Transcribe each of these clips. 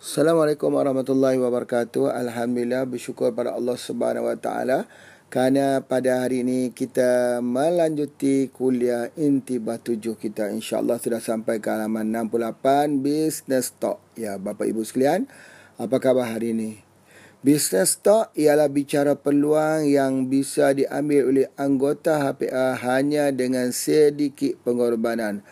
Assalamualaikum warahmatullahi wabarakatuh. Alhamdulillah, bersyukur pada Allah Subhanahu Wa Taala kerana pada hari ini kita melanjuti kuliah intibah 7 kita. InsyaAllah sudah sampai ke halaman 68 Business Talk. Ya, Bapak Ibu sekalian, apa khabar hari ini? Business Talk ialah bicara peluang yang bisa diambil oleh anggota HPA hanya dengan sedikit pengorbanan.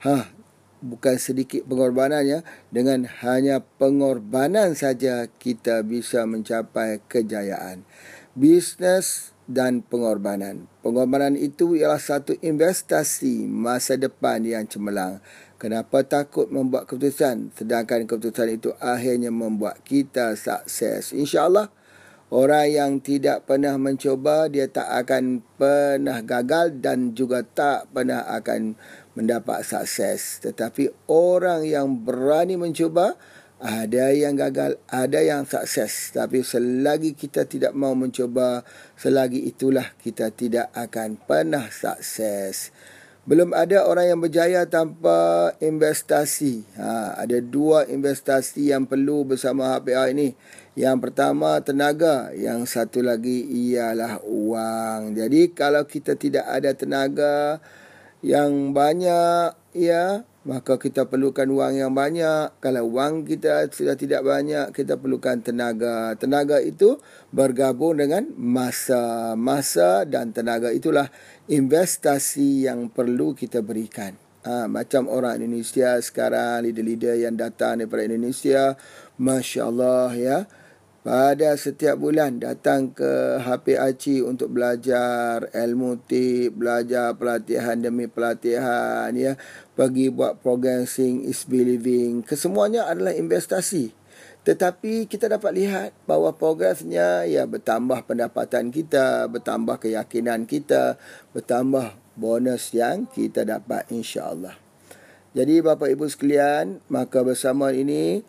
Bukan sedikit pengorbanan ya. Dengan hanya pengorbanan saja kita bisa mencapai kejayaan. Bisnes dan pengorbanan. Pengorbanan itu ialah satu investasi masa depan yang cemerlang. Kenapa takut membuat keputusan sedangkan keputusan itu akhirnya membuat kita sukses? InsyaAllah orang yang tidak pernah mencuba dia tak akan pernah gagal dan juga tak pernah akan mendapat sukses. Tetapi orang yang berani mencuba, ada yang gagal, ada yang sukses. Tapi selagi kita tidak mau mencuba, selagi itulah kita tidak akan pernah sukses. Belum ada orang yang berjaya tanpa investasi. Ada dua investasi yang perlu bersama HPA ini. Yang pertama tenaga, yang satu lagi ialah wang. Jadi kalau kita tidak ada tenaga yang banyak, ya, maka kita perlukan wang yang banyak. Kalau wang kita sudah tidak banyak, kita perlukan tenaga. Tenaga itu bergabung dengan masa. Masa dan tenaga itulah investasi yang perlu kita berikan. Macam orang Indonesia sekarang, leader-leader yang datang daripada Indonesia, Masya Allah ya, pada setiap bulan datang ke HPAC untuk belajar ilmu tip, belajar pelatihan demi pelatihan ya, pergi buat program Sing is Believing. Kesemuanya adalah investasi. Tetapi kita dapat lihat bahawa progresnya ya, bertambah pendapatan kita, bertambah keyakinan kita, bertambah bonus yang kita dapat insya-Allah. Jadi Bapak Ibu sekalian, maka bersama ini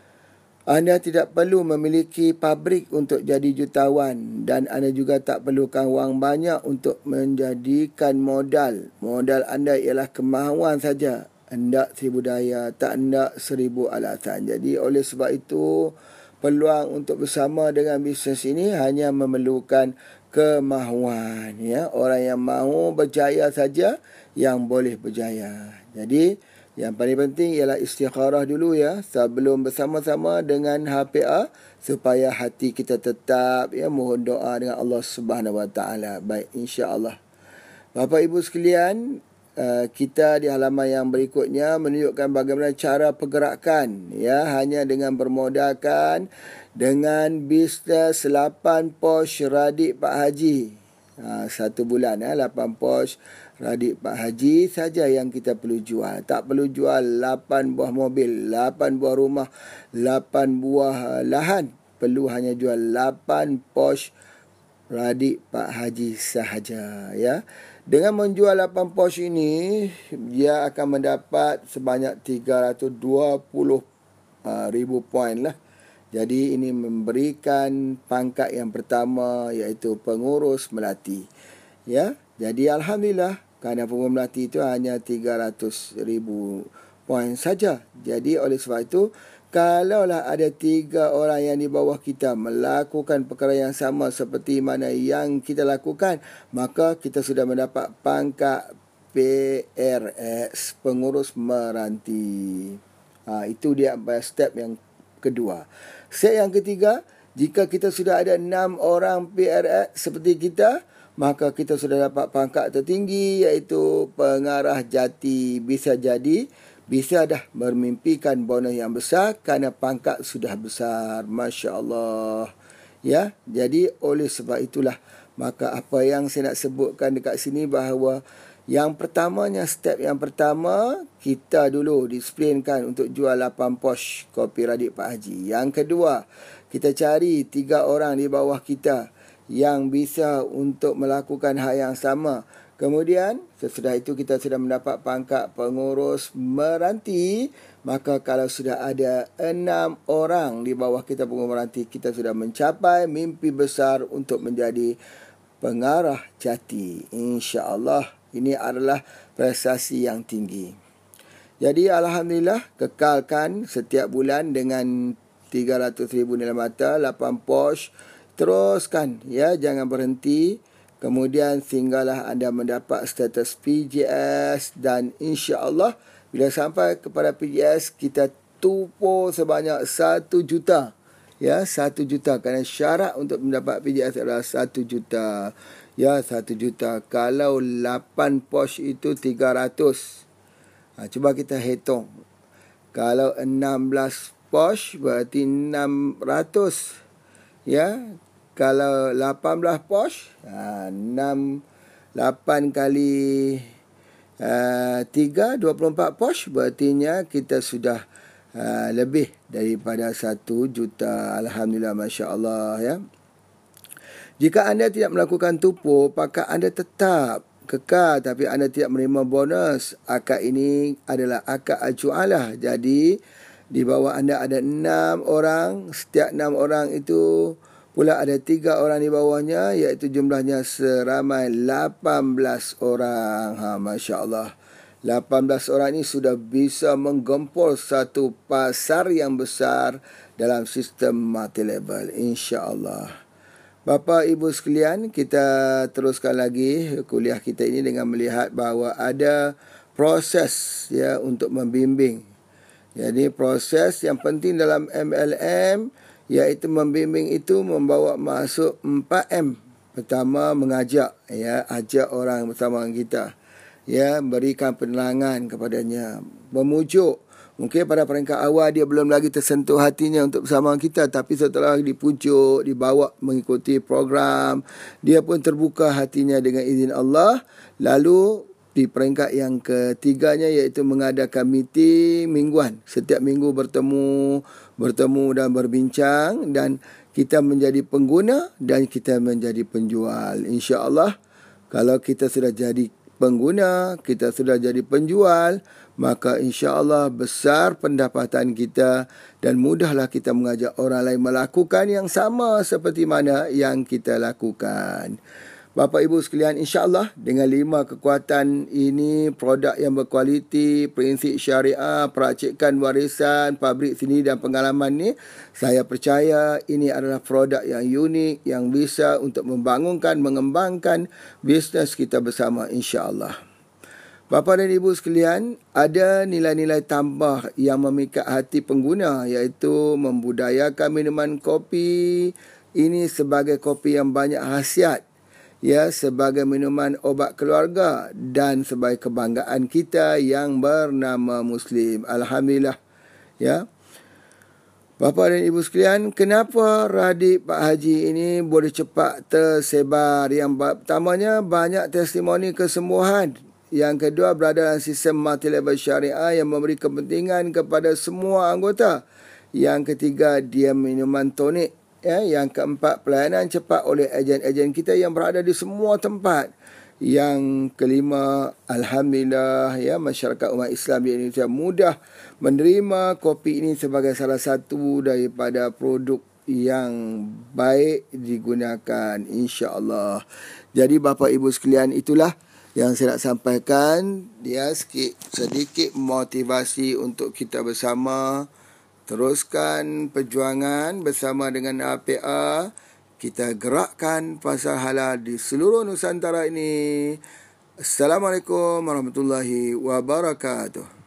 anda tidak perlu memiliki pabrik untuk jadi jutawan dan anda juga tak perlukan wang banyak untuk menjadikan modal. Modal anda ialah kemahuan saja. Hendak 1000 daya, tak hendak 1000 alasan. Jadi oleh sebab itu, peluang untuk bersama dengan bisnes ini hanya memerlukan kemahuan. Ya, orang yang mahu berjaya saja yang boleh berjaya. Jadi yang paling penting ialah istikharah dulu ya, sebelum bersama-sama dengan HPA, supaya hati kita tetap ya mohon doa dengan Allah Subhanahu Wa Taala. Baik, insya-Allah. Bapak Ibu sekalian, kita di halaman yang berikutnya menunjukkan bagaimana cara pergerakan ya, hanya dengan bermodalkan dengan bisnes 8 pos radik Pak Haji. 1 bulan 8 pos radik Pak Haji saja yang kita perlu jual. Tak perlu jual 8 buah mobil, 8 buah rumah, 8 buah lahan. Perlu hanya jual 8 pos radik Pak Haji sahaja ya. Dengan menjual 8 pos ini, dia akan mendapat sebanyak 320,000 poin lah. Jadi ini memberikan pangkat yang pertama, iaitu pengurus melati. Ya, jadi alhamdulillah kerana pengurus melati itu hanya 300,000 poin saja. Jadi oleh sebab itu, kalaulah ada 3 orang yang di bawah kita melakukan perkara yang sama seperti mana yang kita lakukan, maka kita sudah mendapat pangkat PRX, pengurus meranti. Itu dia step yang kedua. Step yang ketiga, jika kita sudah ada 6 orang PRX seperti kita, maka kita sudah dapat pangkat tertinggi, iaitu pengarah jati. Bisa jadi, bisa dah bermimpikan bonus yang besar kerana pangkat sudah besar. Masya Allah. Ya, jadi oleh sebab itulah, maka apa yang saya nak sebutkan dekat sini bahawa yang pertamanya, step yang pertama, kita dulu disiplinkan untuk jual 8 pos kopi radik Pak Haji. Yang kedua, kita cari 3 orang di bawah kita yang bisa untuk melakukan hal yang sama. Kemudian, sesudah itu kita sudah mendapat pangkat pengurus meranti. Maka kalau sudah ada 6 orang di bawah kita pengurus meranti, kita sudah mencapai mimpi besar untuk menjadi pengarah jati. InsyaAllah. Ini adalah prestasi yang tinggi. Jadi alhamdulillah, kekalkan setiap bulan dengan 300,000 nilai mata, 8 Porsche. Teruskan, ya, jangan berhenti. Kemudian sehinggalah anda mendapat status PJS, dan insya-Allah bila sampai kepada PJS kita tumpul sebanyak 1 juta. Ya, 1 juta, kerana syarat untuk mendapat PJS adalah 1 juta. Ya, 1 juta. Kalau 8 Porsche itu 300. Cuba kita hitung. Kalau 16 Porsche berarti 600. Ya, kalau 18 Porsche, 8 kali 3, 24 Porsche, berartinya kita sudah lebih daripada 1 juta. Alhamdulillah, Masya Allah, ya. Jika anda tidak melakukan tupu, maka anda tetap kekal, tapi anda tidak menerima bonus. Akad ini adalah akad ajualah. Jadi di bawah anda ada 6 orang. Setiap 6 orang itu pula ada 3 orang di bawahnya, iaitu jumlahnya seramai 18 orang. Masya Allah. 18 orang ini sudah bisa menggempur satu pasar yang besar dalam sistem multi-level, insya-Allah. Bapa Ibu sekalian, kita teruskan lagi kuliah kita ini dengan melihat bahawa ada proses, ya, untuk membimbing. Jadi proses yang penting dalam MLM, iaitu membimbing itu membawa masuk 4M. Pertama, mengajak, ya, ajak orang bersama kita, ya, berikan penerangan kepadanya, memujuk. Mungkin pada peringkat awal dia belum lagi tersentuh hatinya untuk bersama kita, tapi setelah dipujuk, dibawa mengikuti program, dia pun terbuka hatinya dengan izin Allah. Lalu di peringkat yang ketiganya, iaitu mengadakan meeting mingguan. Setiap minggu bertemu dan berbincang, dan kita menjadi pengguna dan kita menjadi penjual. InsyaAllah, kalau kita sudah jadi pengguna, kita sudah jadi penjual, maka insya-Allah besar pendapatan kita dan mudahlah kita mengajak orang lain melakukan yang sama seperti mana yang kita lakukan. Bapa Ibu sekalian, insya-Allah dengan 5 kekuatan ini, produk yang berkualiti, prinsip syariah, peracikan warisan, pabrik seni dan pengalaman ni, saya percaya ini adalah produk yang unik yang bisa untuk membangunkan, mengembangkan bisnes kita bersama, insya-Allah. Bapa dan Ibu sekalian, ada nilai-nilai tambah yang memikat hati pengguna, iaitu membudayakan minuman kopi ini sebagai kopi yang banyak khasiat, ya, sebagai minuman obat keluarga dan sebagai kebanggaan kita yang bernama Muslim. Alhamdulillah, ya. Bapa dan Ibu sekalian, kenapa radik Pak Haji ini boleh cepat tersebar? Yang pertamanya, banyak testimoni kesembuhan. Yang kedua, berada dalam sistem multi-level syariah yang memberi kepentingan kepada semua anggota. Yang ketiga, dia minuman tonik. Ya, yang keempat, pelayanan cepat oleh ejen-ejen kita yang berada di semua tempat. Yang kelima, alhamdulillah, ya, masyarakat umat Islam di Indonesia mudah menerima kopi ini sebagai salah satu daripada produk yang baik digunakan, insya-Allah. Jadi bapa ibu sekalian, itulah yang saya nak sampaikan, ya, sedikit motivasi untuk kita bersama teruskan perjuangan bersama dengan APA. Kita gerakkan pasar halal di seluruh Nusantara ini. Assalamualaikum warahmatullahi wabarakatuh.